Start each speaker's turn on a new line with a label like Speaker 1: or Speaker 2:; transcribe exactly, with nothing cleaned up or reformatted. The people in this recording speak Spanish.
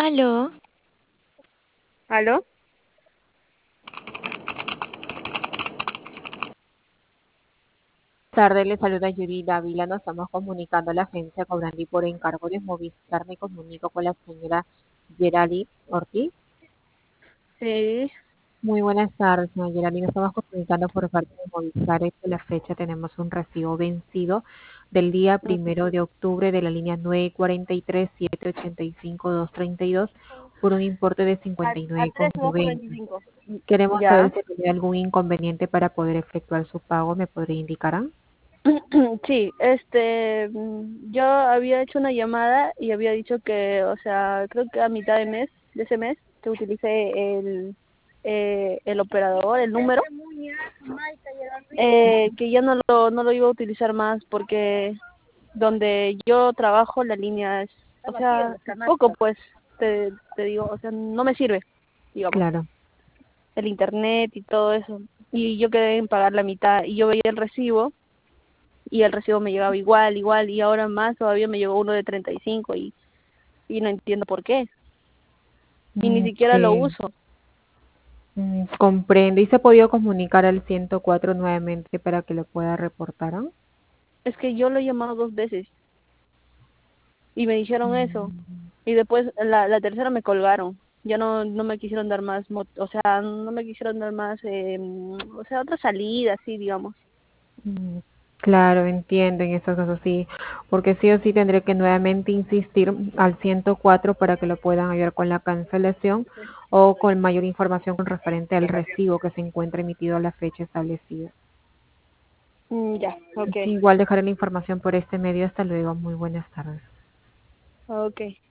Speaker 1: Aló,
Speaker 2: ¿Aló?
Speaker 3: Tarde, le saluda Yuri Dávila. Nos estamos comunicando a la agencia Cobrandi por encargo de Movistar. Me comunico con la señora Gerali Ortiz.
Speaker 2: Sí,
Speaker 3: Muy buenas tardes, señora Gerali. Nos estamos comunicando por parte de Movistar. Es que la fecha tenemos un recibo vencido del día
Speaker 2: ujú.
Speaker 3: primero de octubre de la línea nueve cuatro tres, siete ocho cinco, dos tres dos por un importe de
Speaker 2: A,
Speaker 3: cincuenta y
Speaker 2: a
Speaker 3: nueve con
Speaker 2: tres dos por
Speaker 3: noventa.
Speaker 2: veinticinco.
Speaker 3: Queremos saber
Speaker 2: Ya.
Speaker 3: si tiene algún inconveniente para poder efectuar su pago. ¿Me podría indicar?
Speaker 2: Sí, este, mm, yo había hecho una llamada y había dicho que, o sea, creo que a mitad de mes, de ese mes, que utilicé el, eh, el operador, el número, eh, que ya no lo, no lo iba a utilizar más porque donde yo trabajo la línea es, o sea, poco pues, te, te digo, o sea, no me sirve, digamos.
Speaker 3: Claro.
Speaker 2: El internet y todo eso. Y yo quedé en pagar la mitad y yo veía el recibo y el recibo me llegaba igual, igual y ahora más todavía me llegó uno de treinta y cinco y, y no entiendo por qué. Y ni siquiera lo
Speaker 3: Ok.
Speaker 2: uso.
Speaker 3: Mm, comprendo. ¿Y se ha podido comunicar al ciento cuatro nuevamente para que lo pueda reportar? ¿Ah?
Speaker 2: Es que yo lo he llamado dos veces y me dijeron eso.
Speaker 3: Mm,
Speaker 2: Y después la, la tercera me colgaron. Ya no no me quisieron dar más, mo- o sea, no me quisieron dar más, eh, o sea, otra salida, así, digamos.
Speaker 3: mm, Claro, entiendo en esos casos sí, porque sí o sí tendré que nuevamente insistir al ciento cuatro para que lo puedan ayudar con la cancelación o con mayor información con referente al recibo que se encuentra emitido a la fecha establecida.
Speaker 2: Mm, ya, ok,
Speaker 3: Sí, igual dejaré la información por este medio. Hasta luego. Muy buenas tardes.
Speaker 2: ok.